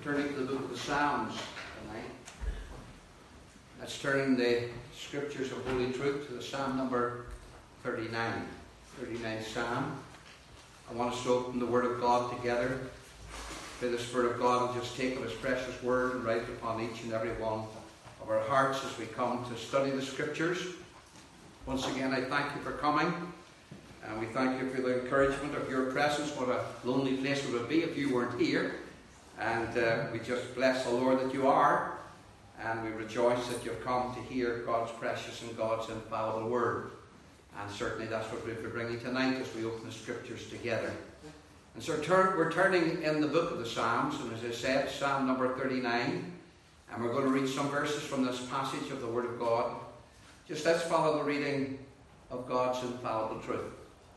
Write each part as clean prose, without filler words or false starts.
turning to the book of the Psalms tonight. Let's turn the scriptures of Holy Truth to the Psalm number 39. 39th Psalm. I want us to open the Word of God together. Pray the Spirit of God will just take of His precious Word and write upon each and every one of our hearts as we come to study the Scriptures. Once again, I thank you for coming. And we thank you for the encouragement of your presence. What a lonely place it would be if you weren't here. And we just bless the Lord that you are. And we rejoice that you've come to hear God's precious and God's infallible word. And certainly that's what we'll be bringing tonight as we open the Scriptures together. And so we're turning in the book of the Psalms. And as I said, Psalm number 39. And we're going to read some verses from this passage of the Word of God. Just let's follow the reading of God's infallible truth.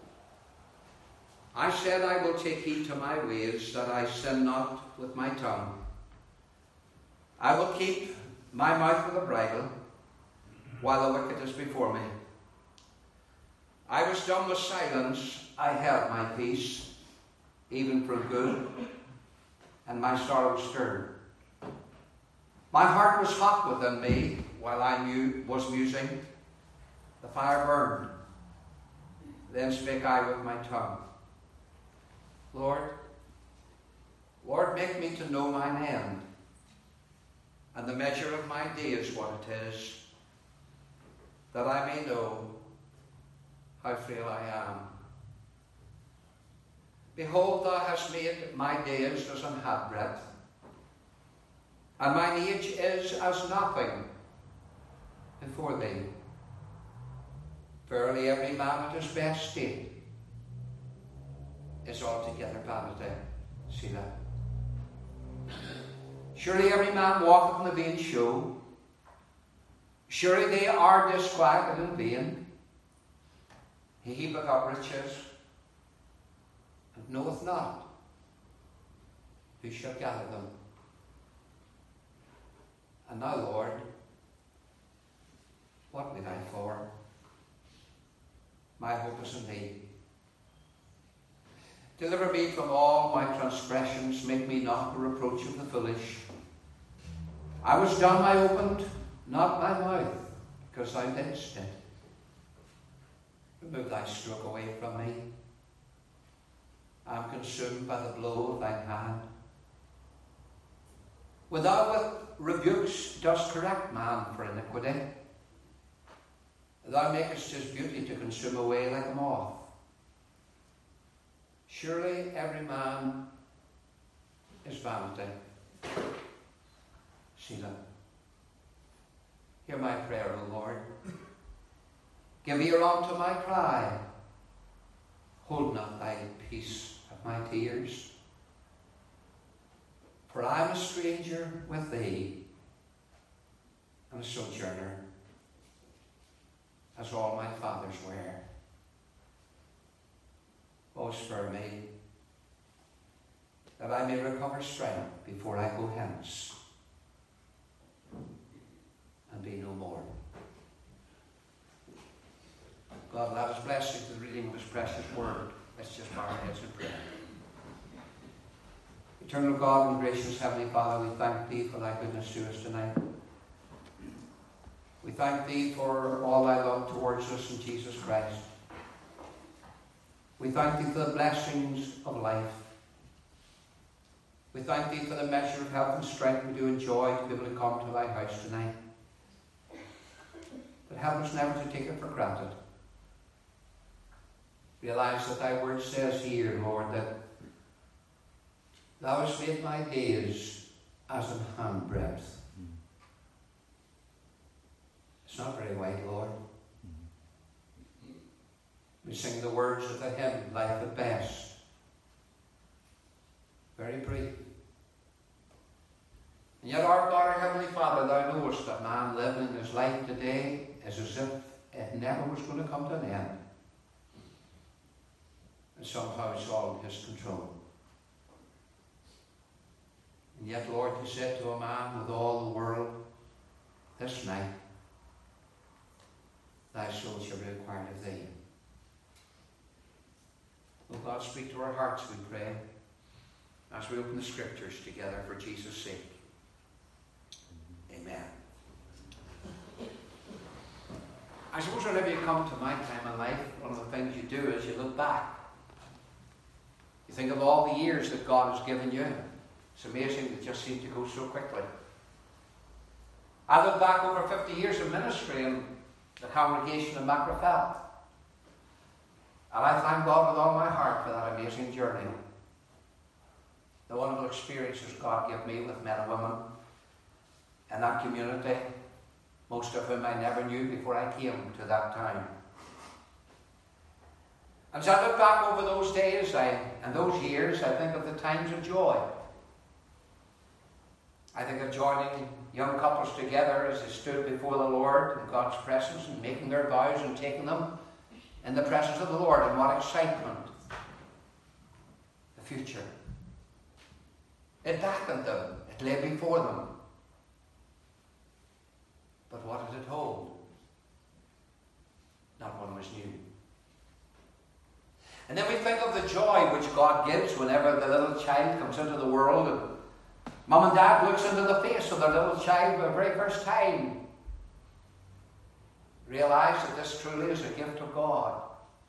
I said, I will take heed to my ways, that I sin not with my tongue. I will keep my mouth with a bridle, while the wicked is before me. I was dumb with silence, I held my peace, even for good, and my sorrow stirred. My heart was hot within me, while I was musing. The fire burned. Then spake I with my tongue. Lord, make me to know mine end, and the measure of my days what it is, that I may know how frail I am. Behold, thou hast made my days as an handbreadth, and mine age is as nothing before thee. Verily every man at his best state is altogether vanity. Selah. Surely every man walketh in a vain show. Surely they are disquieted in vain. He heapeth up riches, and knoweth not who shall gather them. And now, Lord, what wait I for? My hope is in thee. Deliver me from all my transgressions, make me not the reproach of the foolish. I was dumb, I opened not my mouth, because thou didst it. Remove thy stroke away from me. I am consumed by the blow of thine hand. When thou with rebukes dost correct man for iniquity, thou makest his beauty to consume away like a moth. Surely every man is vanity. Selah. Hear my prayer, O Lord. Give ear unto my cry. Hold not thy peace of my tears. For I am a stranger with thee, and a sojourner, as all my fathers were. O spare me, that I may recover strength before I go hence, and be no more. God, let us bless you for the reading of His precious word. Let's just bow our heads in prayer. Eternal God and gracious Heavenly Father, we thank Thee for Thy goodness to us tonight. We thank Thee for all Thy love towards us in Jesus Christ. We thank Thee for the blessings of life. We thank Thee for the measure of health and strength we do enjoy to be able to come to Thy house tonight. But help us never to take it for granted. Realize that Thy word says here, Lord, that Thou hast made my days as an handbreadth. It's not very wide, Lord. We sing the words of the hymn, Life at Best. Very brief. And yet, our God, our Heavenly Father, Thou knowest that man living in his life today is as if it never was going to come to an end. And somehow it's all in His control. And yet, Lord, You said to a man with all the world, this night, thy soul shall be required of Thee. Oh God, speak to our hearts, we pray. as we open the Scriptures together for Jesus' sake. Amen. I suppose whenever you come to my time in life, one of the things you do is you look back. You think of all the years that God has given you. It's amazing, it just seems to go so quickly. I look back over 50 years of ministry in the congregation in Macrofell. And I thank God with all my heart for that amazing journey. The wonderful experiences God gave me with men and women in that community, most of whom I never knew before I came to that time. And as I look back over those days and those years, I think of the times of joy. I think of joining young couples together as they stood before the Lord in God's presence and making their vows and taking them in the presence of the Lord, and what excitement. The future. It beckoned them. It lay before them. But what did it hold? Not one was new. And then we think of the joy which God gives whenever the little child comes into the world, and Mum and Dad looks into the face of their little child for the very first time. Realize that this truly is a gift of God.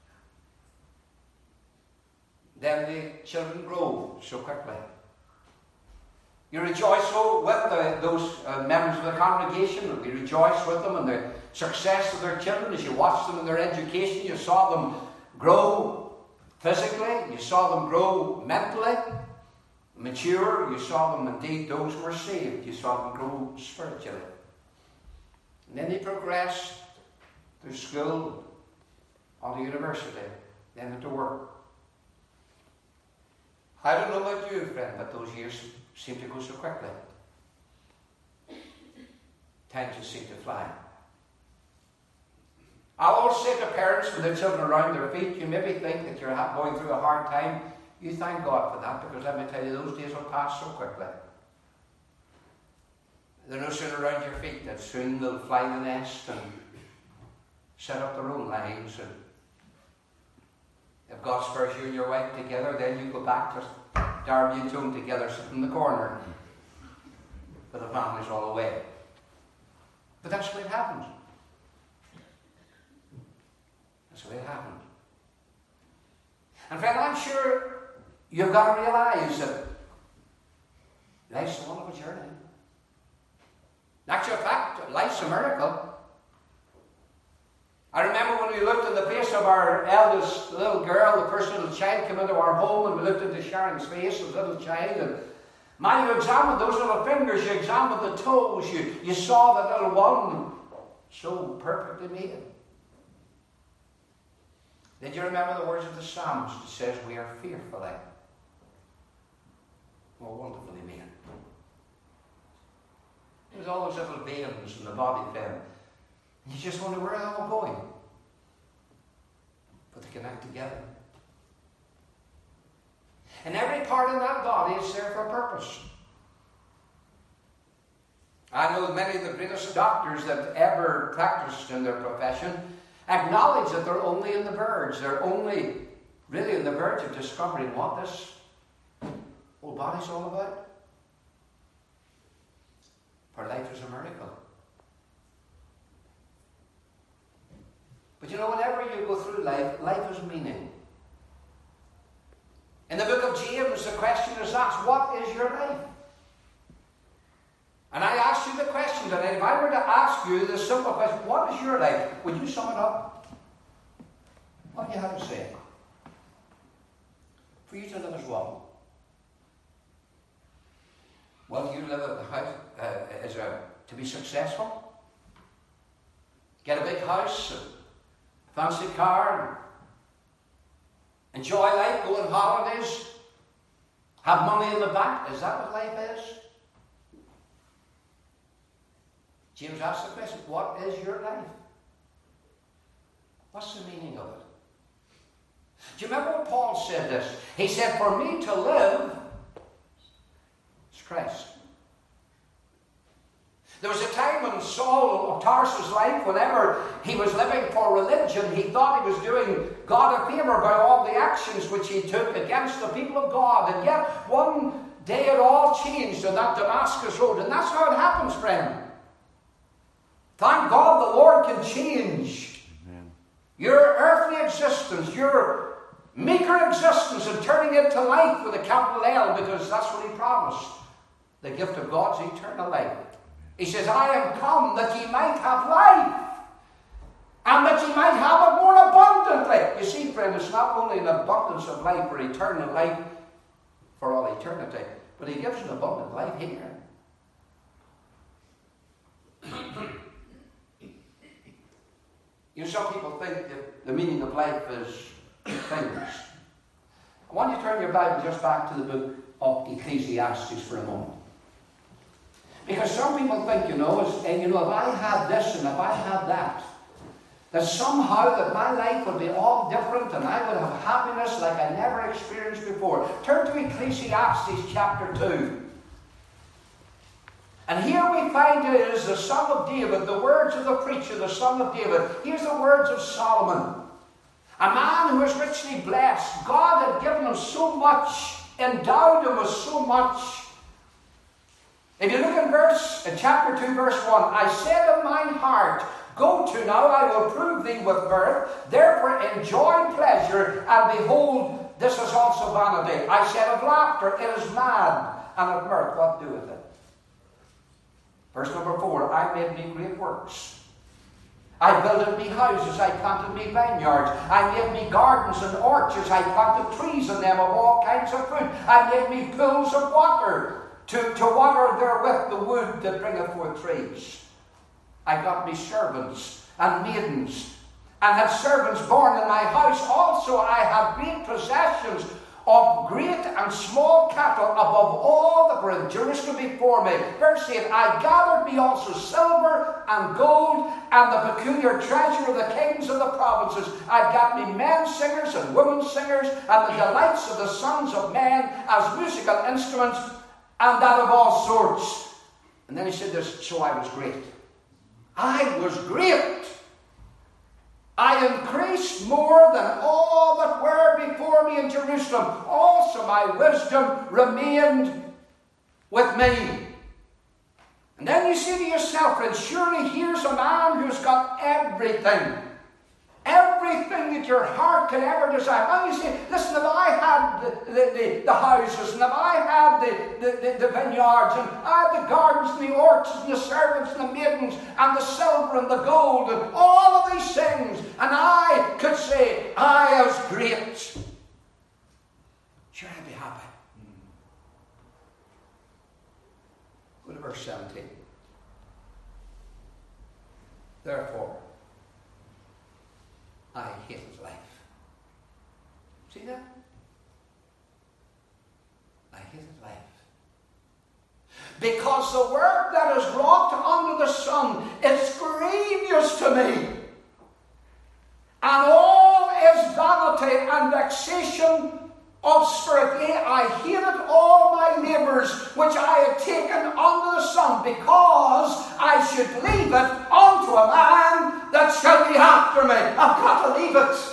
Then the children grow so quickly. You rejoice so with those members of the congregation. You rejoice with them in the success of their children as you watch them in their education. You saw them grow physically. You saw them grow mentally, mature. You saw them, indeed, those who were saved. You saw them grow spiritually. And then they progressed through school, on to university, then into work. I don't know about you, friend, but those years seem to go so quickly. Time just seems to fly. I'll always say to parents with their children around their feet, you maybe think that you're going through a hard time. You thank God for that, because let me tell you, those days will pass so quickly. They're no sooner around your feet that soon they'll fly the nest and set up their own lives. And if God spurs you and your wife together, then you go back to Derby and Tone together, sitting in the corner, with the families all away. But that's the way it happens. That's the way it happens. And friend, I'm sure you've got to realize that life's a wonderful journey. In actual fact, life's a miracle. I remember when we looked in the face of our eldest little girl, the first little child came into our home, and we looked into Sharon's face as a little child, and man, you examined those little fingers, you examined the toes, you saw that little one so perfectly made. Did you remember the words of the Psalms that says we are fearfully or wonderfully made? There's all those little veins in the body then. You just wonder where they're all going. But they connect together. And every part of that body is there for a purpose. I know many of the greatest doctors that ever practiced in their profession acknowledge that they're only in the verge. They're only really in the verge of discovering what this whole body's all about. For life is a miracle. But you know, whenever you go through life, life is meaning. In the book of James, the question is asked, what is your life? And I ask you the question today, if I were to ask you the simple question, what is your life? Would you sum it up? What do you have to say? For you to live as one. Well, you live to be successful? Get a big house, a fancy car, enjoy life, go on holidays, have money in the bank. Is that what life is? James asked the question, what is your life? What's the meaning of it? Do you remember when Paul said this? He said, for me to live is Christ. There was a time when Saul of Tarsus' life, whenever he was living for religion, he thought he was doing God a favor by all the actions which he took against the people of God. And yet, one day it all changed on that Damascus road. And that's how it happens, friend. Thank God the Lord can change your earthly existence, your meager existence, and turning it to life with a capital L, because that's what he promised. The gift of God's eternal life. He says, I am come that ye might have life, and that ye might have it more abundantly. You see, friend, it's not only an abundance of life or eternal life for all eternity, but he gives an abundant life here. You know, some people think that the meaning of life is things. I want you to turn your Bible just back to the book of Ecclesiastes for a moment. Because some people think, if I had this and if I had that somehow that my life would be all different and I would have happiness like I never experienced before. Turn to Ecclesiastes chapter 2. And here we find it is the son of David, the words of the preacher, the son of David. Here's the words of Solomon. A man who is richly blessed. God had given him so much, endowed him with so much. If you look in chapter 2, verse 1, I said in mine heart, go to now, I will prove thee with mirth. Therefore enjoy pleasure, and behold, this is also vanity. I said of laughter, it is mad, and of mirth, what doeth it? Verse number 4, I made me great works. I builded me houses, I planted me vineyards, I made me gardens and orchards, I planted trees in them of all kinds of fruit. I made me pools of water, to water therewith the wood that bringeth forth trees. I got me servants and maidens, and had servants born in my house. Also I had great possessions of great and small cattle above all that were in Jerusalem before me. Verse 8, I gathered me also silver and gold and the peculiar treasure of the kings of the provinces. I got me men singers and women singers and the delights of the sons of men as musical instruments, and that of all sorts. And then he said this, so I was great. I was great. I increased more than all that were before me in Jerusalem. Also my wisdom remained with me. And then you say to yourself, and surely here's a man who's got everything. Everything that your heart can ever desire. And you say, listen, if I had the houses, and if I had the vineyards, and I had the gardens, and the orchards, and the servants, and the maidens, and the silver, and the gold, and all of these things, and I could say, I was great, sure I'd be happy. Go to verse 17. Therefore, I hated life. See that? I hated life. Because the work that is wrought under the sun is grievous to me. And all is vanity and vexation of spirit. Yea, I hated all my labours which I had taken under the sun, because I should leave it unto a man that shall be after me. I've got to leave it.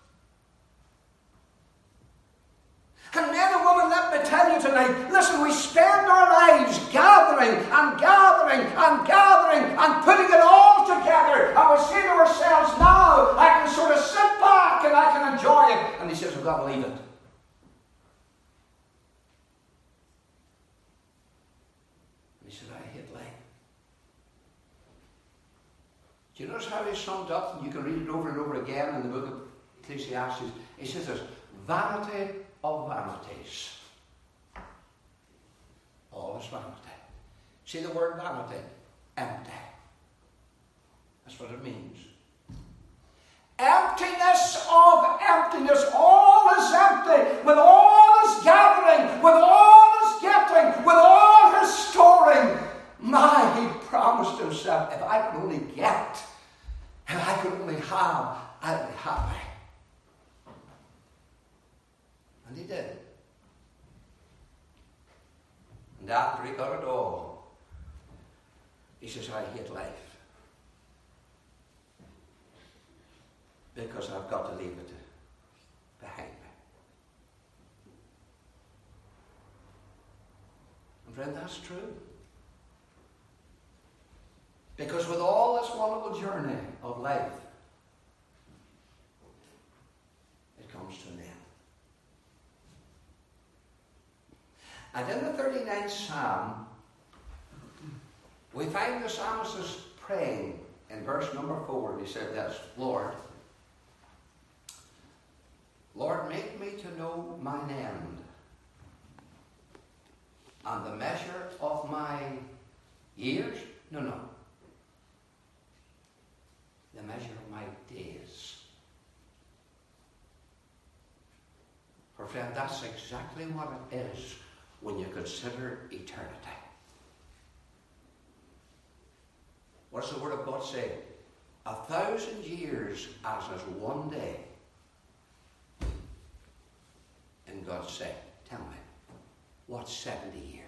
And men and women, let me tell you tonight, listen, we spend our lives gathering and gathering and gathering and putting it all together, and we say to ourselves, now I can sort of sit back and I can enjoy it. And he says, we've got to leave it. He said, I hate life. Do you notice how he summed up? And you can read it over and over again in the book of Ecclesiastes. He says this, vanity of vanities. All is vanity. See the word vanity? Empty. That's what it means. Emptiness of emptiness. All is empty. With all his gathering, with all his getting, with all his storing. He promised himself, if I could only get, if I could only have, I'd be happy. And he did. And after he got it all, he says, I hate life. because I've got to leave it behind me. And friend, that's true. Because with all this wonderful journey of life, it comes to an end. And in the 39th Psalm, we find the psalmist is praying in verse number 4. He said this, Lord, make me to know mine end, and the measure of my years. No. The measure of my days. For friend, that's exactly what it is when you consider eternity. What does the Word of God say? 1,000 years as is one day in God's sight. Tell me, what's 70 years?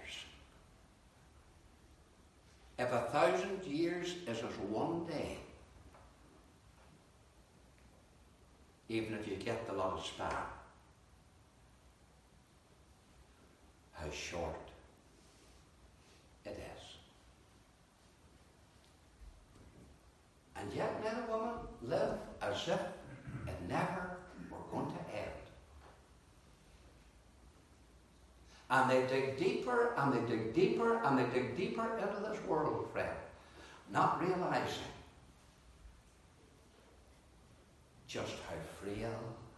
If 1,000 years is as one day, even if you get the lot of span, how short it is. And yet men and women live as if it never were going to end. And they dig deeper, and they dig deeper, and they dig deeper into this world, friend, not realizing just how frail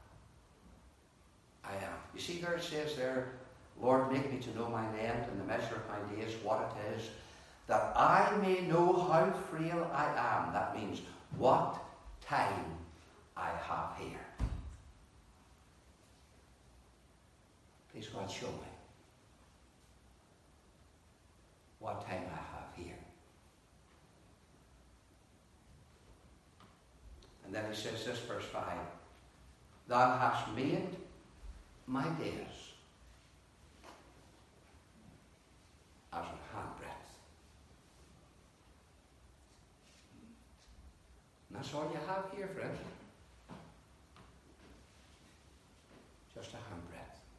I am. You see there it says there, Lord, make me to know mine end and the measure of my days, what it is, that I may know how frail I am. That means what time I have here. Please God, show me what time I have here. And then he says this, verse 5, Thou hast made my days as an handbreadth. And that's all you have here, friend. Just a handbreadth.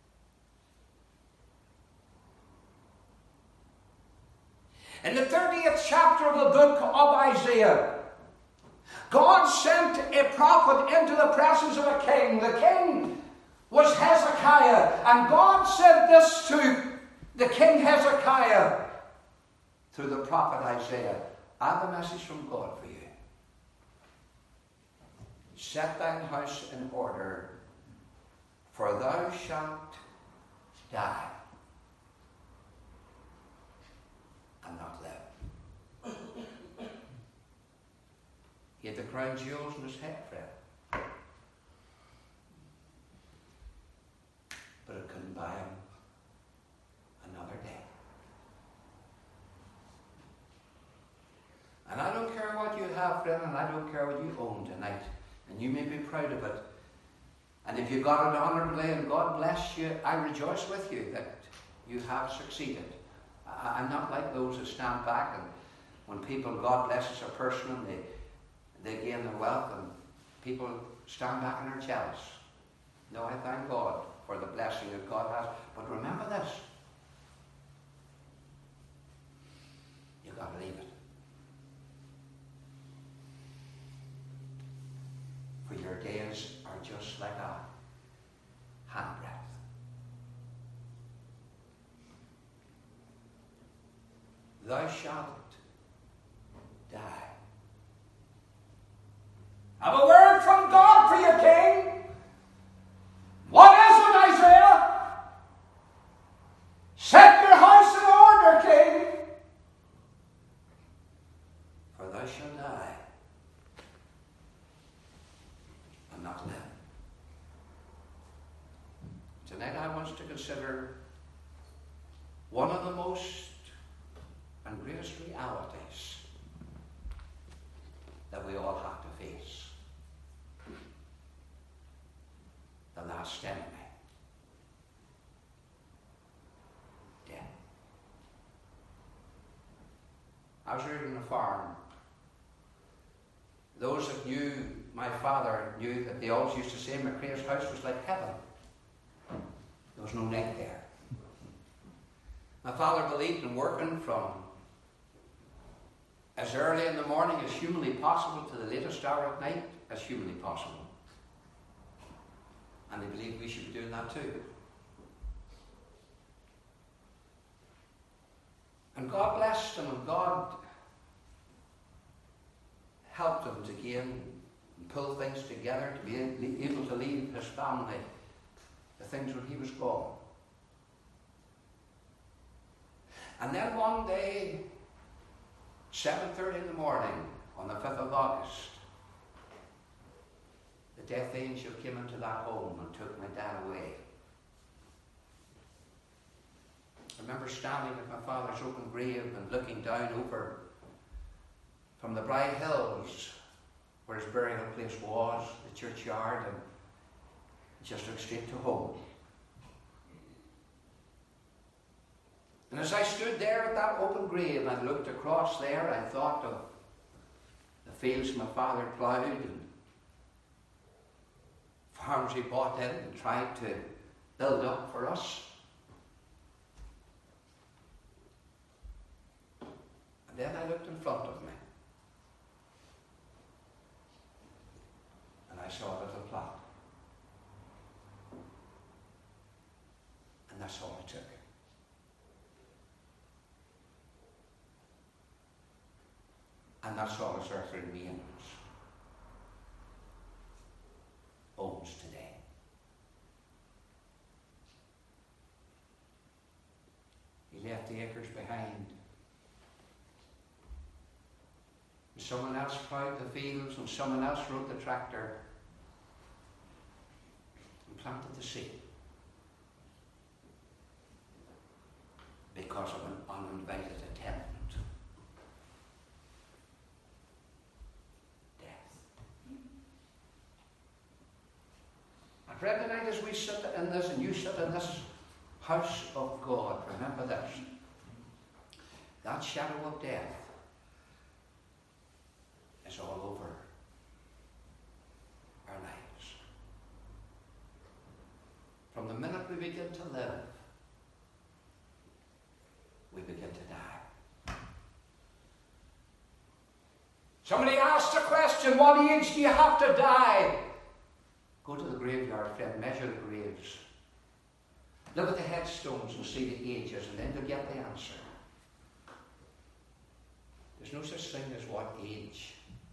In the 30th chapter of the book of Isaiah, God sent a prophet into the presence of a king. The king was Hezekiah. And God said this to the king Hezekiah through the prophet Isaiah. I have a message from God for you. Set thine house in order, for thou shalt die and not live. He had the crown jewels in his head, friend. But it couldn't buy him another day. And I don't care what you have, friend, and I don't care what you own tonight. And you may be proud of it. And if you got it honorably and God bless you, I rejoice with you that you have succeeded. I'm not like those who stand back and when people, God blesses a person and they gain their wealth and people stand back and are jealous. No, I thank God for the blessing that God has. But remember this. You've got to leave it. For your days are just like a handbreadth. Thou shalt die. I have a word from God for you, king. What is it, Isaiah? Set your house in order, king. For thou shalt die and not live. Tonight I want us to consider one of the most and greatest realities that we all have to face. The last enemy. Death. I was reading on a farm. Those that knew my father knew that they always used to say McCrae's house was like heaven. There was no night there. My father believed in working from as early in the morning as humanly possible to the latest hour at night as humanly possible. And he believed we should be doing that too. And God blessed him, and God helped him to gain and pull things together to be able to leave his family the things when he was gone. And then one day, 7:30 in the morning, on the 5th of August, the death angel came into that home and took my dad away. I remember standing at my father's open grave and looking down over from the Bright Hills, where his burial place was, the churchyard, and just looked straight to home. And as I stood there at that open grave and looked across there, I thought of the fields my father ploughed and farms he bought in and tried to build up for us. And then I looked in front of me, and I saw a little plot. And that's all it took. And that's all his earthly remains owns today. He left the acres behind. And someone else plowed the fields, and someone else rode the tractor and planted the seed. Because of an uninvited attendant. Friend, tonight as we sit in this, and you sit in this house of God, remember this. That shadow of death is all over our lives. From the minute we begin to live, we begin to die. Somebody asked a question, what age do you have to die? Go to the graveyard, friend, measure the graves. Look at the headstones and see the ages, and then you'll get the answer. There's no such thing as what age.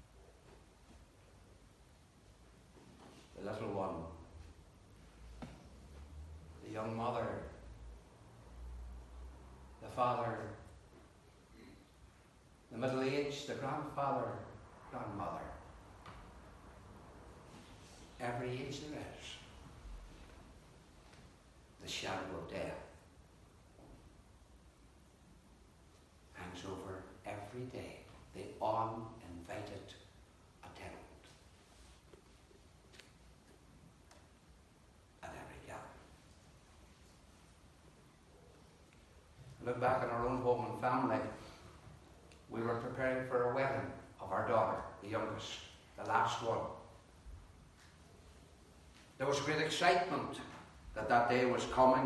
The little one, the young mother, the father, the middle-aged, the grandfather, grandmother. Every age there is. The shadow of death hangs over every day. The uninvited attendant at every gathering. Look back at our own home and family. We were preparing for a wedding of our daughter, the youngest, the last one. There was great excitement that day was coming.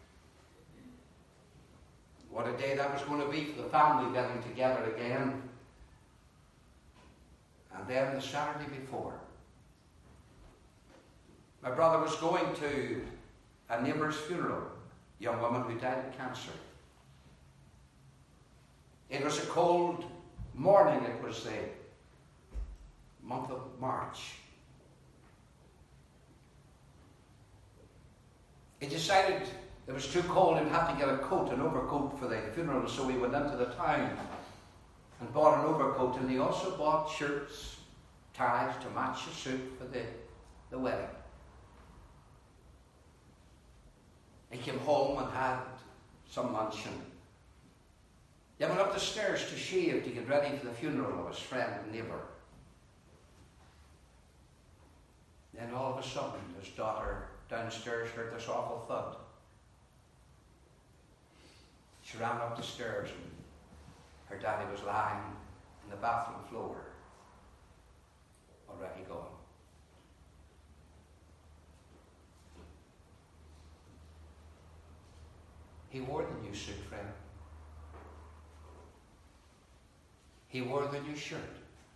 What a day that was going to be for the family getting together again. And then the Saturday before, my brother was going to a neighbour's funeral, a young woman who died of cancer. It was a cold morning. It was the month of March. He decided it was too cold and had to get a coat, an overcoat for the funeral, so he went into the town and bought an overcoat, and he also bought shirts, ties to match the suit for the wedding. He came home and had some lunch, and he went up the stairs to shave to get ready for the funeral of his friend and neighbour. Then all of a sudden his daughter downstairs heard this awful thud. She ran up the stairs, and her daddy was lying on the bathroom floor, already gone. He wore the new suit, friend. He wore the new shirt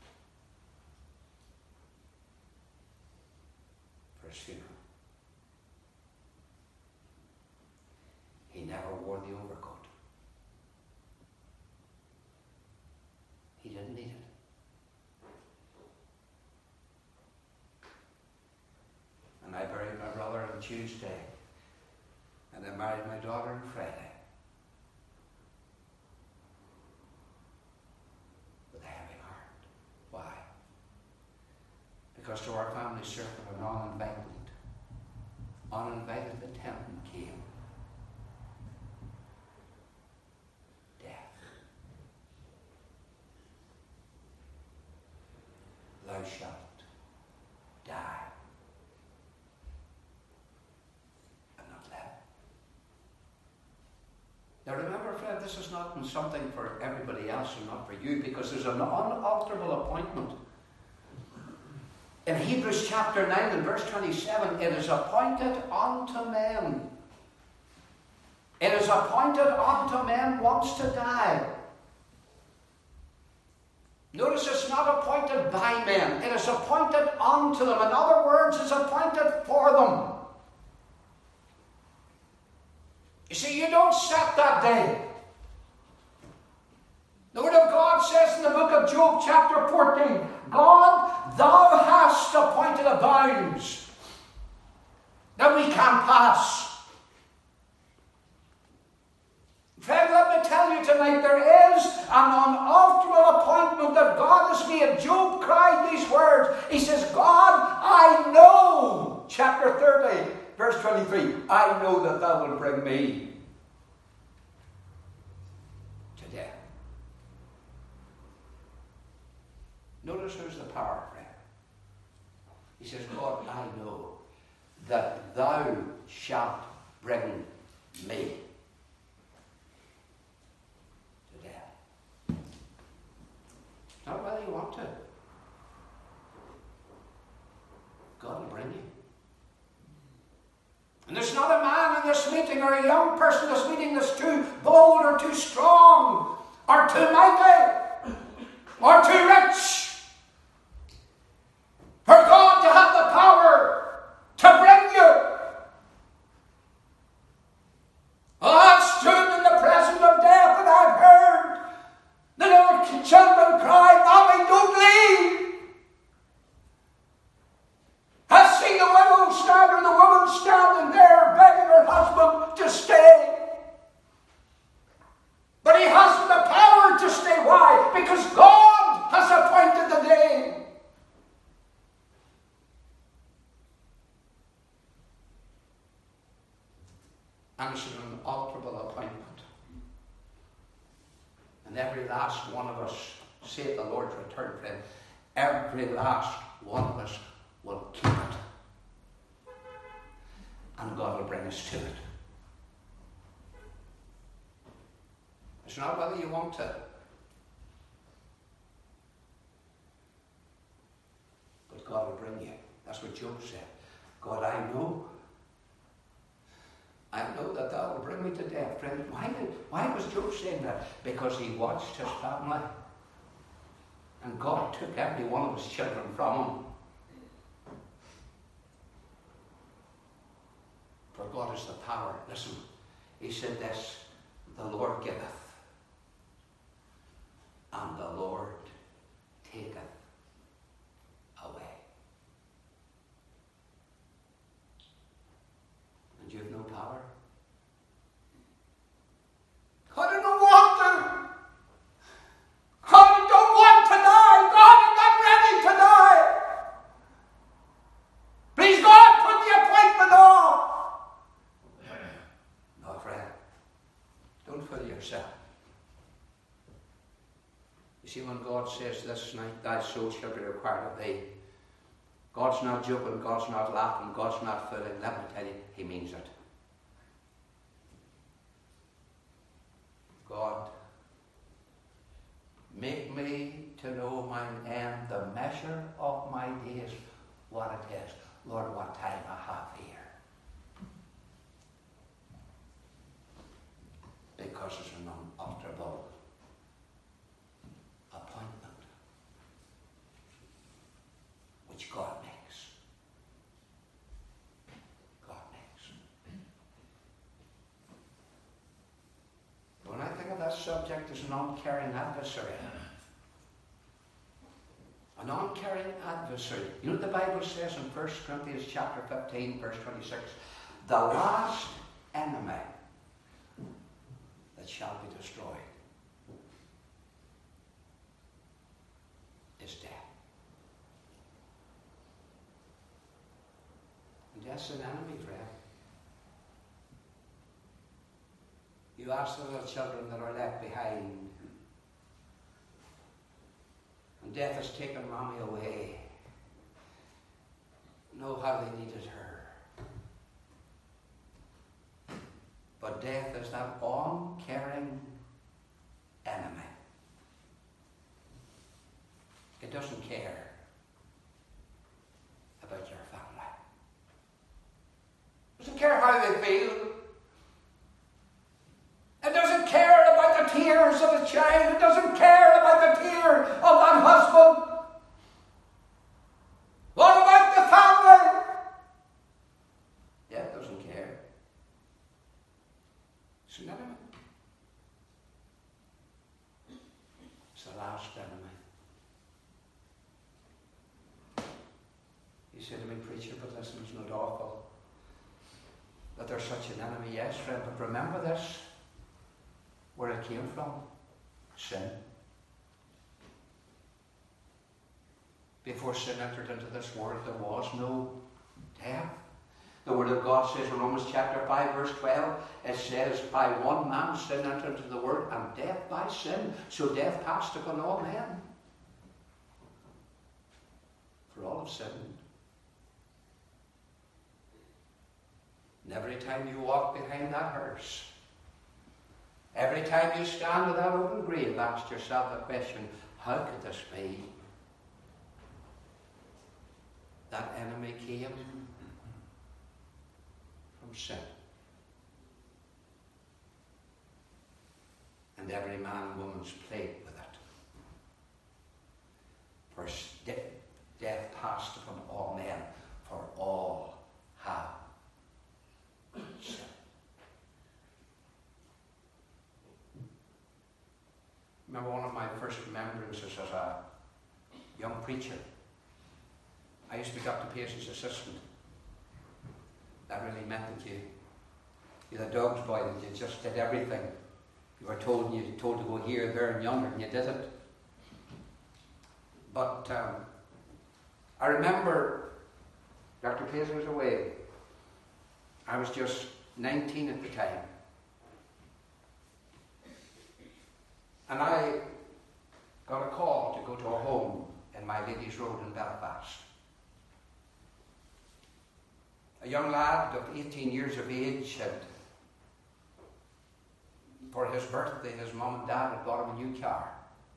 for his funeral. He never wore the overcoat. He didn't need it. And I buried my brother on Tuesday. And I married my daughter on Friday. With a heavy heart. Why? Because to our family circle, an uninvited attendant came. Death. Thou shalt die. Now remember, friend, this is not something for everybody else and not for you, because there's an unalterable appointment. In Hebrews chapter 9 and verse 27, it is appointed unto men. It is appointed unto men once to die. Notice it's not appointed by men. It is appointed unto them. In other words, it's appointed for them. You see, you don't set that day. The Word of God says in the book of Job chapter 14, God, thou hast appointed a bounds that we can pass. Friend, let me tell you tonight, there is an unalterable appointment that God has made. Job cried these words. He says, God, I know, chapter 30, verse 23, I know that thou wilt bring me to death. Notice who's the power, friend. He says, God, I know that thou shalt bring me to death. It's not whether you want to. God will bring you. And there's not a man in this meeting or a young person in this meeting that's too bold or too strong or too mighty or too rich for God to have the power to bring you. I've stood in the presence of death and I've heard the little children cry, Mommy, don't leave. I've seen the widow standing, the woman standing there begging her husband to stay. But he hasn't the power to stay. Why? Because God has appointed the day. And it's an unalterable appointment. And every last one of us, say at the Lord's return, friend, every last one of us will keep it. And God will bring us to it. It's not whether you want to. But God will bring you. That's what Job said. God, I know that thou will bring me to death. Friend, why was Job saying that? Because he watched his family. And God took every one of his children from him. For God is the power. Listen, he said this, the Lord giveth, and the Lord taketh away. And you have no power. God, I don't want to. God, I don't want to die. God, I'm not ready to die. Please, God, put the appointment off. No, friend. Don't fool yourself. You see, when God says this night, thy soul shall be required of thee, God's not joking, God's not laughing, God's not fooling. Let me tell you, he means it. God, make me to know mine end, the measure of my days, what it is. Lord, what time I have here. because it's an unalterable appointment which God makes. God makes. When I think of that subject as an uncaring adversary, an uncaring adversary. You know what the Bible says in 1 Corinthians chapter 15, verse 26? The last enemy that shall be destroyed is death. And death's an enemy, friend. You ask the little children that are left behind, and death has taken mommy away. Know how they needed her. But death is that uncaring enemy. It doesn't care about your family. It doesn't care how they feel. It doesn't care about the tears of a child. It doesn't care about the tear of that husband. What about the family? Yeah, it doesn't care. It's an enemy. It's the last enemy. You say to me, preacher, but listen, it's not awful that there's such an enemy. Yes, friend, but remember this. Where it came from? Sin. Before sin entered into this world, there was no death. The Word of God says in Romans chapter 5, verse 12, it says, by one man sin entered into the world, and death by sin. So death passed upon all men. For all have sinned. And every time you walk behind that hearse, every time you stand with that open grave, ask yourself the question, how could this be? That enemy came from sin. And every man and woman's plagued with it. For death passed upon all men, for all have sinned. Remember one of my first remembrances as a young preacher. I used to be Dr. Pace's assistant. That really meant that you're the dog's boy, that you just did everything. You were told, and you were told to go here, there, and yonder, and you did it. But I remember Dr. Pace was away. I was just 19 at the time. And I got a call to go to a home in My Lady's Road in Belfast. A young lad of 18 years of age had, for his birthday, his mum and dad had bought him a new car.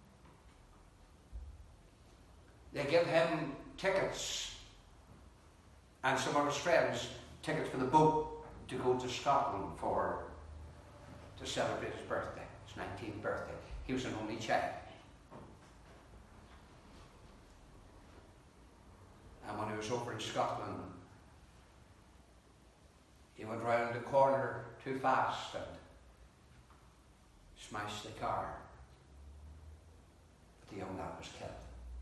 They gave him tickets, and some of his friends, tickets for the boat to go to Scotland to celebrate his birthday, his 19th birthday. He was an only child. And when he was over in Scotland, he went round the corner too fast and smashed the car. But the young lad was killed.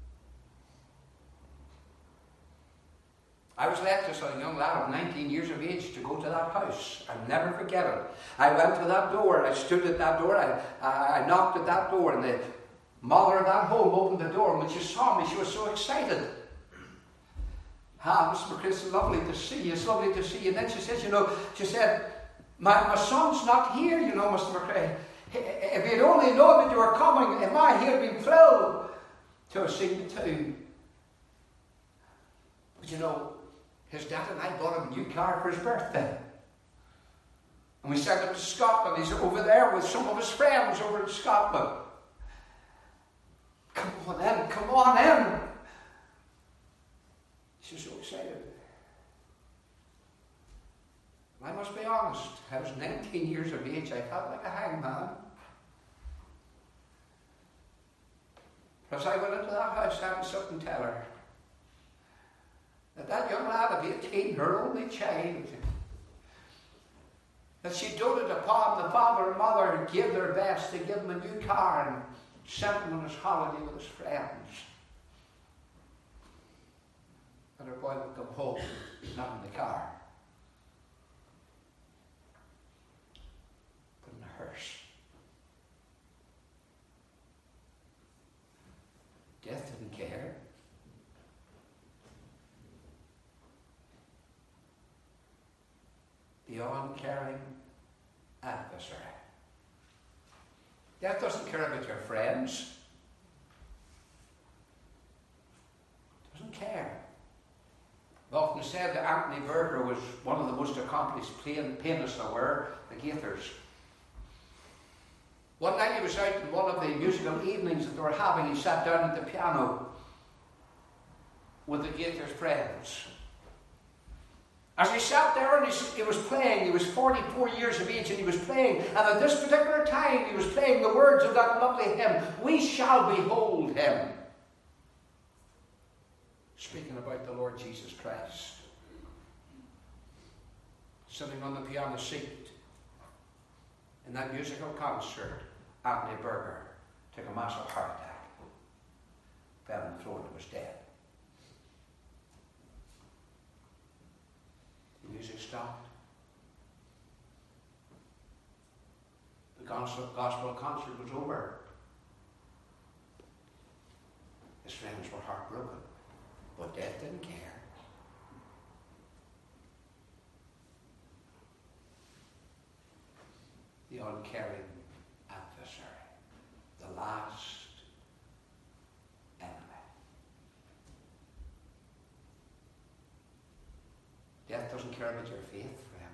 I was left as a young lad of 19 years of age to go to that house. I'll never forget it. I went to that door, I stood at that door, I knocked at that door, and the mother of that home opened the door, and when she saw me, she was so excited. Mr. McChrist, it's lovely to see you, it's lovely to see you. And then she said, my son's not here, Mr. McChrist. If he'd only known that you were coming, he'd have been thrilled to have seen you too. But his dad and I bought him a new car for his birthday. And we sent him to Scotland. He's over there with some of his friends over in Scotland. Come on in. She's so excited. I must be honest, I was 19 19 years of age, I felt like a hangman. As I went into that house down in Sutton tell her that young lad of 18, her only child, that she doted upon, the father and mother gave their best to give him a new car and sent him on his holiday with his friends. And her boy would come home, not in the car, but in a hearse. Death didn't care. The uncaring adversary. Death doesn't care about your friends. Doesn't care. I've often said that Anthony Berger was one of the most accomplished pianists there were, the Gaithers. One night he was out in one of the musical evenings that they were having. He sat down at the piano with the Gaithers' friends. As he sat there and he was playing, he was 44 years of age and he was playing, and at this particular time he was playing the words of that lovely hymn, "We shall behold him." Speaking about the Lord Jesus Christ. Sitting on the piano seat in that musical concert, Anthony Berger took a massive heart attack, fell on the floor and was dead. The music stopped. The gospel concert was over. His friends were heartbroken, but death didn't care. The uncaring adversary, the last enemy. Death doesn't care about your faith, friend.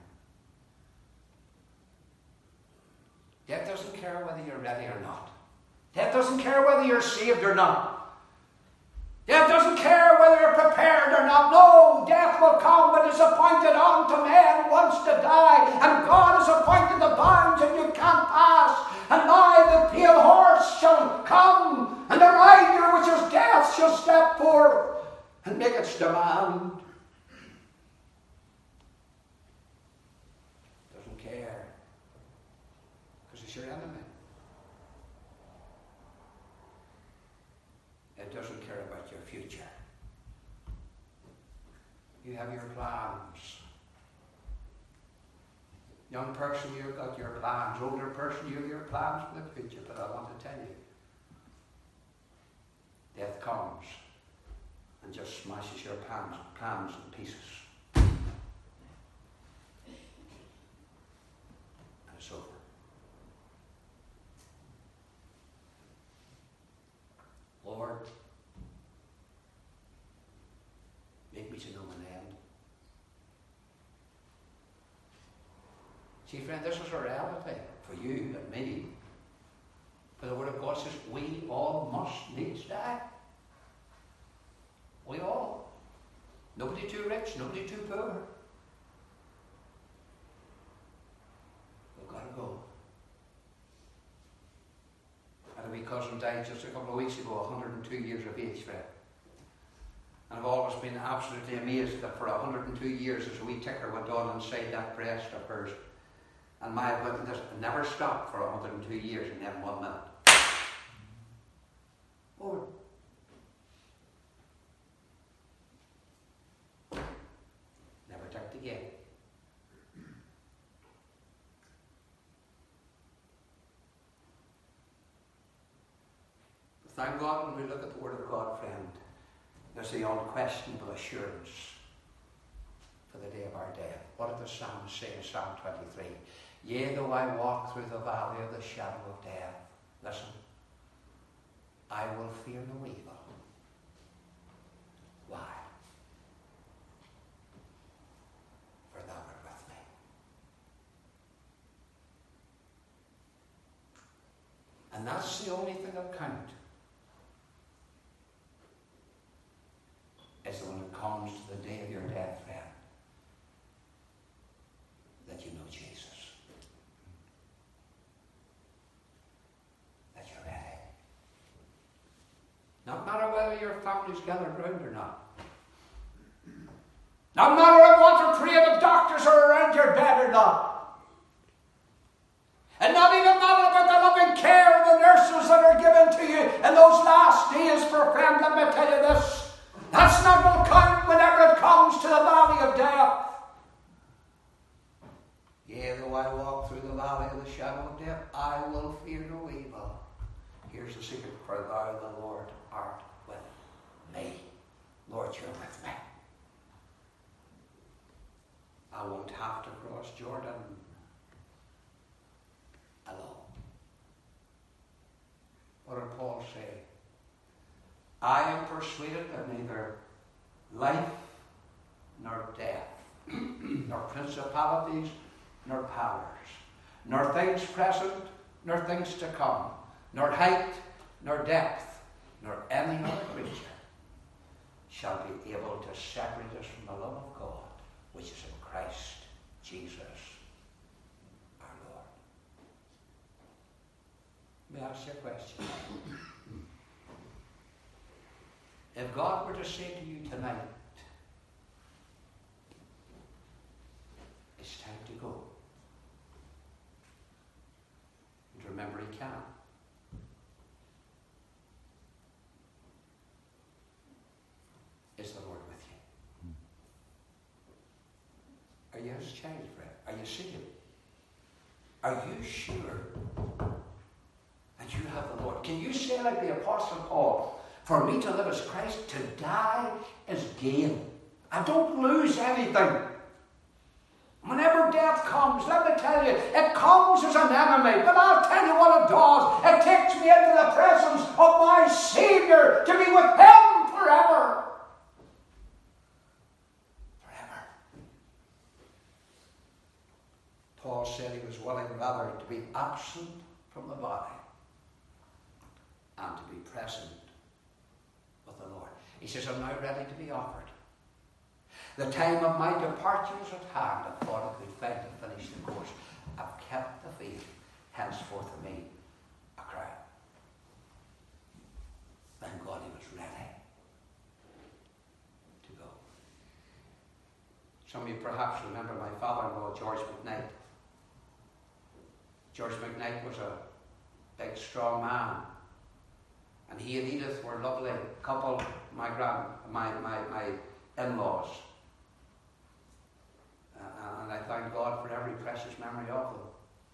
Death doesn't care whether you're ready or not. Death doesn't care whether you're saved or not. Death doesn't care whether you're prepared or not. No, death will come, but it's appointed unto man once to die. And God has appointed the bounds, and you can't pass. And now the pale horse shall come, and the rider, which is death, shall step forth and make its demand. Doesn't care, because it's your enemy. It doesn't care about your future. You have your plans. Young person, you've got your plans. Older person, you have your plans for the future. But I want to tell you, death comes and just smashes your plans in pieces. And it's over. Lord, make me to know an end. See, friend, this is a reality for you and me. For the Word of God says we all must needs die. We all. Nobody too rich, nobody too poor. We've got to go. And a wee cousin died just a couple of weeks ago, 102 years of age, friend. And I've always been absolutely amazed that for 102 years, as a wee ticker went on inside that breast of hers, and my witness never stopped for 102 years in even 1 minute. Over. Never ticked again. Thank God when we look at the Word of God, friend, there's the unquestionable assurance for the day of our death. What did the psalmist say in Psalm 23? Yea, though I walk through the valley of the shadow of death, listen, I will fear no evil. Why? For thou art with me. And that's the only thing that counts. Is that when it comes to the day of your death, friend, that you know Jesus. Not matter whether your family's gathered round or not. Not matter what a parade of doctors are around your bed or not. And not even matter about the loving care of the nurses that are given to you in those last days. For friend, let me tell you this. That's not what will count whenever it comes to the valley of death. Yea, though I walk through the valley of the shadow of death, I will fear no evil. Here's the secret. For thou, the Lord, art with me. Lord, you're with me. I won't have to cross Jordan alone. What did Paul say? I am persuaded that neither life nor death, nor principalities, nor powers, nor things present, nor things to come, nor height, nor depth, nor any other creature shall be able to separate us from the love of God, which is in Christ Jesus our Lord. May I ask you a question? If God were to say to you tonight, it's time to go, and remember He can. Is the Lord with you? Are you His child, friend? Are you seeing? Are you sure that you have the Lord? Can you say like the Apostle Paul, for me to live as Christ, to die is gain. I don't lose anything. Whenever death comes, let me tell you, it comes as an enemy. But I'll tell you what it does. It takes me into the presence of my Savior to be with Him forever. Forever. Paul said he was willing rather to be absent from the body and to be present with the Lord. He says, I'm now ready to be offered. The time of my departure is at hand. I thought I could fight and finish the course. I've kept the faith, henceforth of me a crown. Thank God he was ready to go. Some of you perhaps remember my father-in-law, George McKnight. George McKnight was a big, strong man. And he and Edith were a lovely couple, my in-laws. And I thank God for every precious memory of them.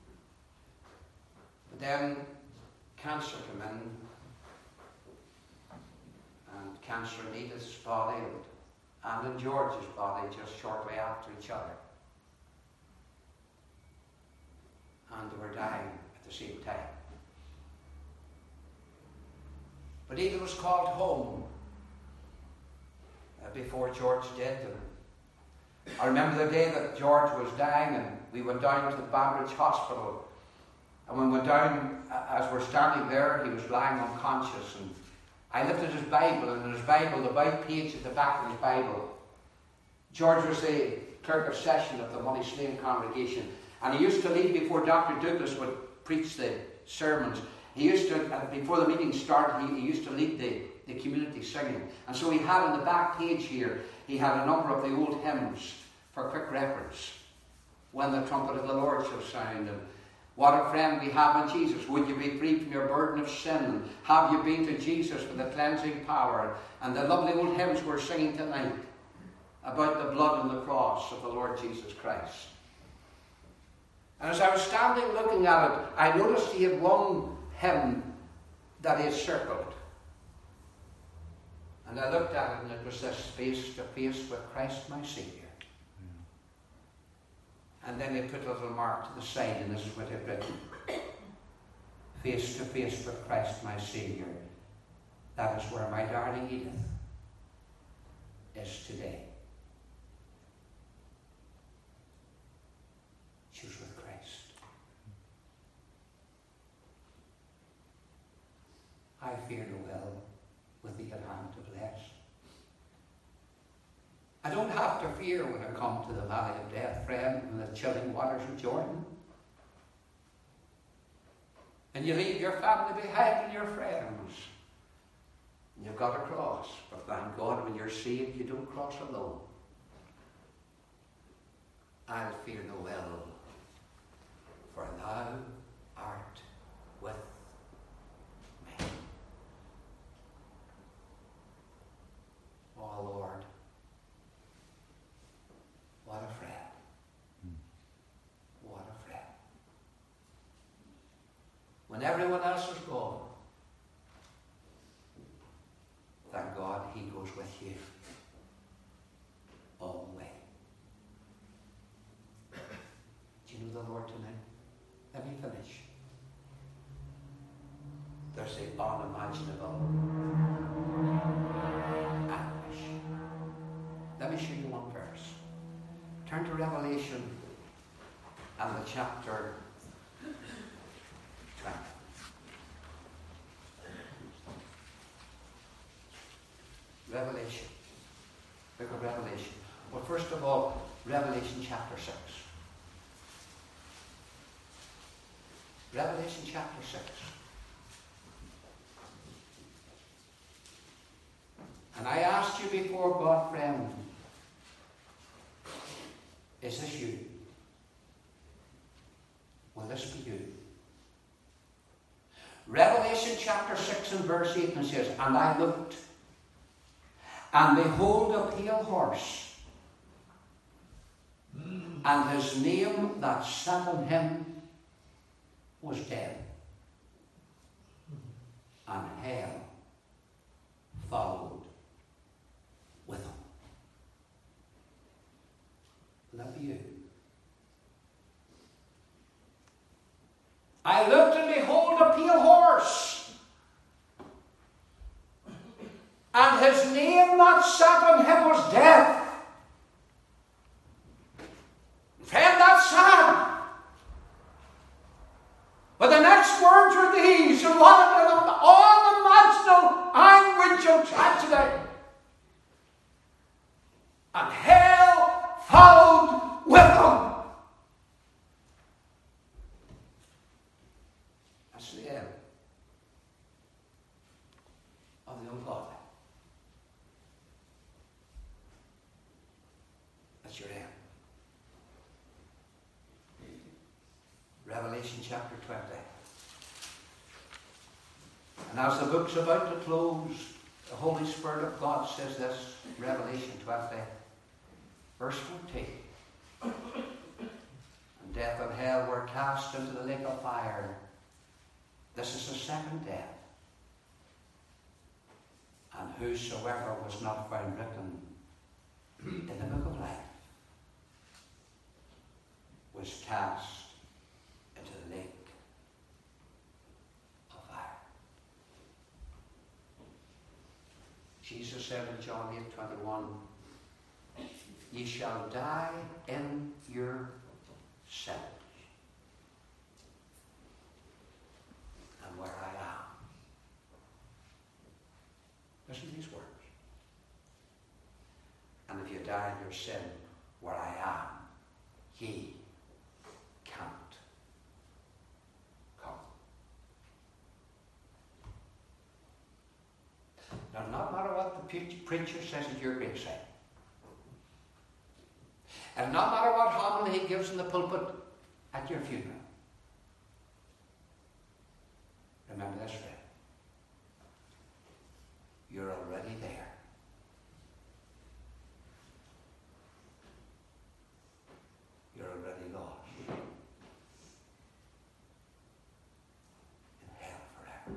But then cancer came in, and cancer in Edith's body and in George's body just shortly after each other. And they were dying at the same time. But Edith was called home before George did. And I remember the day that George was dying, and we went down to the Banbridge Hospital. And when we went down, as we're standing there, he was lying unconscious. And I lifted his Bible, and in his Bible, the white page at the back of his Bible, George was the clerk of session of the Money Slain congregation. And he used to lead before Dr. Douglas would preach the sermons. He used to, before the meeting started, he used to lead the community singing. And so he had on the back page here, he had a number of the old hymns for quick reference. When the trumpet of the Lord shall sound, and what a friend we have in Jesus. Would you be free from your burden of sin? And have you been to Jesus for the cleansing power? And the lovely old hymns we're singing tonight about the blood and the cross of the Lord Jesus Christ. And as I was standing looking at it, I noticed he had one hymn that he had circled. And I looked at it, and it was this, face to face with Christ my Saviour. And then he put a little mark to the side, and this is what it written. Face to face with Christ my Saviour. That is where my darling Edith is today. She was with Christ. I fear no ill, with thee at hand to bless. I don't have to fear when I come to the valley of death, friend, and the chilling waters of Jordan. And you leave your family behind and your friends. And you got a cross, but thank God when you're saved, you don't cross alone. I'll fear no ill, for thou art with me. Oh Lord, what a friend. What a friend. When everyone else is gone, thank God he goes with you all the way. Do you know the Lord tonight? Let me finish. There's the unimaginable anguish. Let me show you one verse. Turn to Revelation and the chapter 20. Revelation. Book of Revelation. Well, first of all, Revelation chapter 6. Revelation chapter 6. And I asked you before, God, friend, is this you? Will this be you? Revelation chapter 6 and verse 8 and says, and I looked, and behold a pale horse, and his name that sat on him was Dead, and hell followed with him. Will that be you? I looked, and behold a pale horse, and his name that sat on him was Death. Friend, that's sad. But the next words are these, and what an unimaginable anguish of tragedy. And hell followed with him. That's the end of the ungodly. That's your end. Revelation chapter 20. And as the book's about to close, the Holy Spirit of God says this, Revelation 20, verse 14. And death and hell were cast into the lake of fire. This is the second death. And whosoever was not found written in the book of life was cast into the lake of fire. Jesus said in John 8:21, ye shall die in your sins. And where I am. Listen to these words. And if you die in your sin, where I am, ye can't come. Now, not matter what the preacher says at your graveside, and not matter what homily he gives in the pulpit at your funeral, remember this, friend. You're already there. You're already lost in hell forever.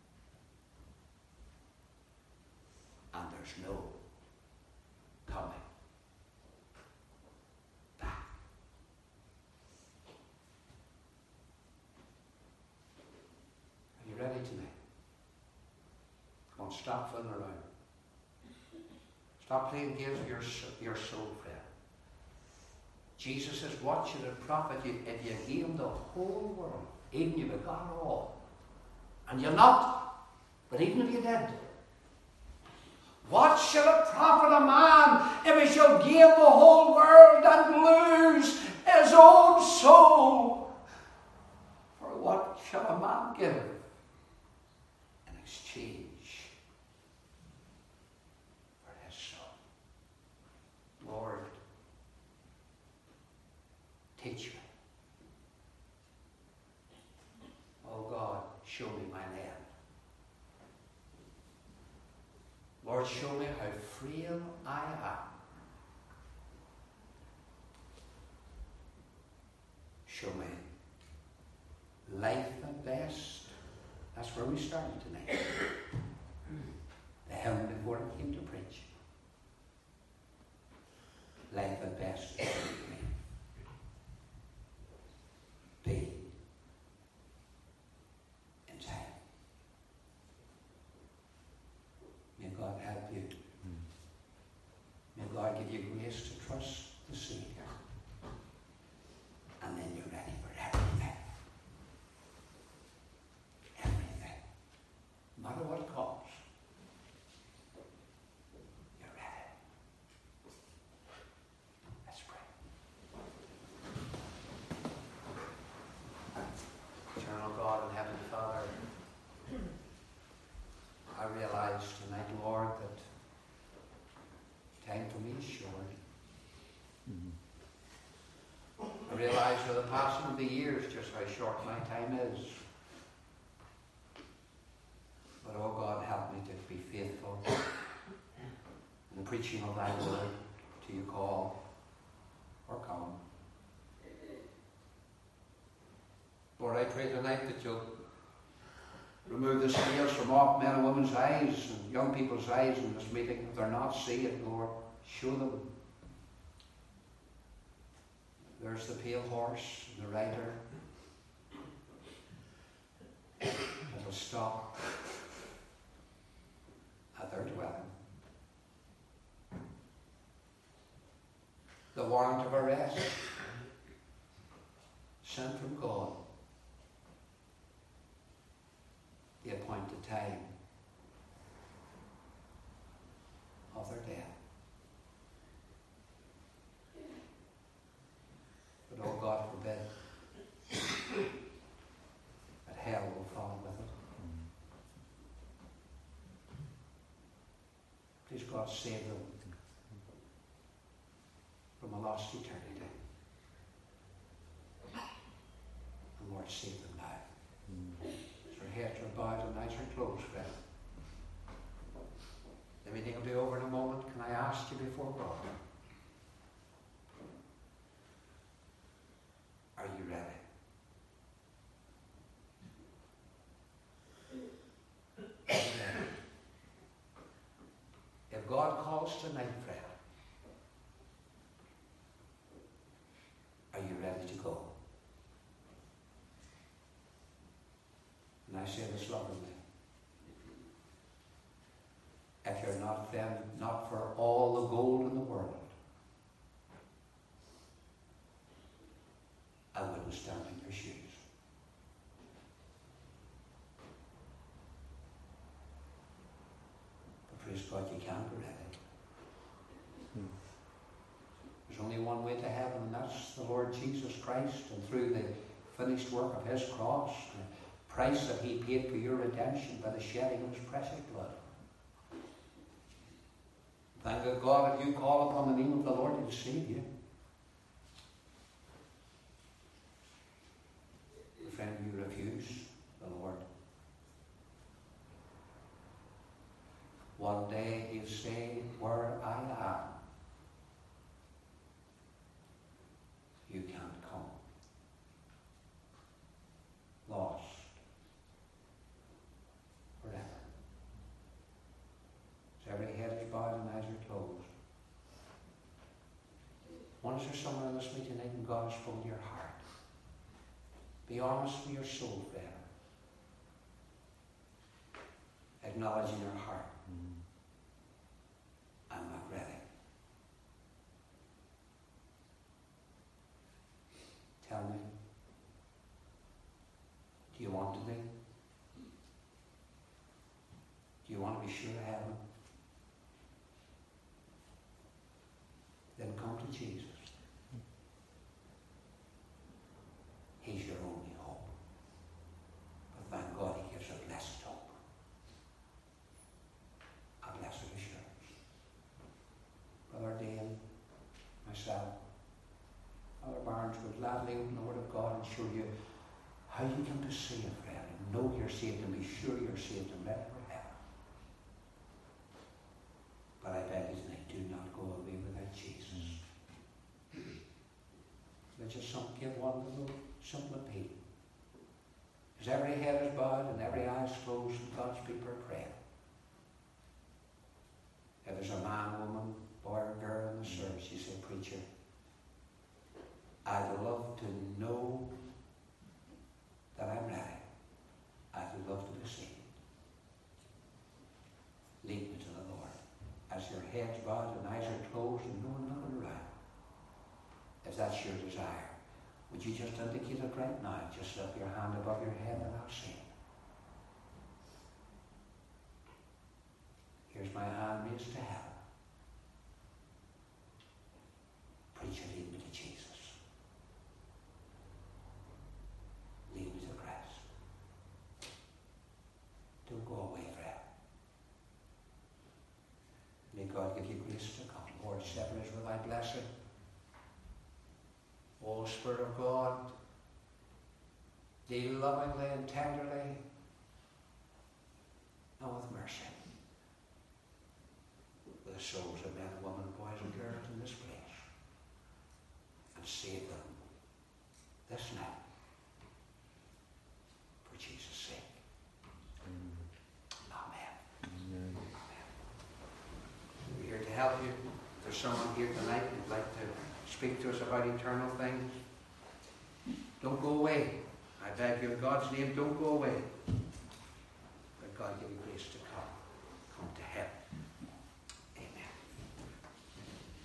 And there's no coming back. Are you ready tonight? Come on, stop fooling around. Stop playing games with your soul, friend. Jesus says, what should it profit you if you gain the whole world, even if you got it all? And you're not, but even if you did, what shall it profit a man if he shall gain the whole world and lose his own soul? For what shall a man give in exchange Lord, show me how frail I am. Show me life at best. That's where we started tonight. The hymn before I came to preach. Life at best is me. Be in time. May God help you. May God give you grace to trust the Savior. And then you're ready for everything. Everything. No matter what it costs. You're ready. Let's pray. Eternal God and Heavenly Father, I realize tonight, Lord, that time for me is short. I realize with the passing of the years just how short my time is. But oh God, help me to be faithful in the preaching of thy word till you call or come. Lord, I pray tonight that you'll remove the scales from off men and women's eyes and young people's eyes in this meeting. If they're not saved, Lord, show them. There's the pale horse and the rider. It'll stop at their dwelling. The warrant of arrest sent from God. The appointed time of their death. But oh God forbid that hell will follow with it. Please God save them from a lost eternity. And Lord, save them now. As our heads are bowed and eyes are closed, friend. The meeting will be over in a moment. Can I ask you before God? Are you ready? If God calls tonight, friend, are you ready to go? And I say this lovingly. If you're not, then not for all the gold in the world, I wouldn't stand in your shoes. But praise God, you can be ready. There's only one way to heaven, and that's the Lord Jesus Christ, and through the finished work of his cross, the price that he paid for your redemption by the shedding of his precious blood. Thank God, if you call upon the name of the Lord, he'll save you. Friend, you refuse the Lord. One day he'll say, where I am, you can't come. Lost forever. So every head is bowed and eyes are closed. Once there's someone in this meeting tonight and God has spoken to your heart. Be honest with your soul, friend. Acknowledge in your heart, I'm not ready. Tell me, do you want to be? Do you want to be sure of heaven? Then come to Jesus. He's your only hope. But thank God he gives a blessed hope. A blessed assurance. Brother Dale, myself, Father Barnes would gladly open the Word of God and show you how you can be saved, friend, and know you're saved and be sure you're saved and ready for heaven. Simple appeal. As every head is bowed and every eye is closed and God's people are praying. If there's a man, woman, boy or girl in the service, you say, preacher, I'd love to know that I'm ready. I'd love to be saved. Lead me to the Lord. As your head's bowed and eyes are closed and no one looking around. If that's your desire, would you just indicate it right now? Just slip your hand above your head and I'll see it. Here's my hand raised to heaven. Preacher, lead me to Jesus. Lead me to Christ. Don't go away forever. May God give you grace to come. Lord, sever us with thy blessing. O Spirit of God, deal lovingly and tenderly and with mercy with the souls of men and women, boys and girls in this place, and save them this night for Jesus' sake. Amen. Amen. We're here to help you. If there's someone here tonight who'd like to speak to us about eternal things, don't go away. I beg you in God's name, don't go away. Let God give you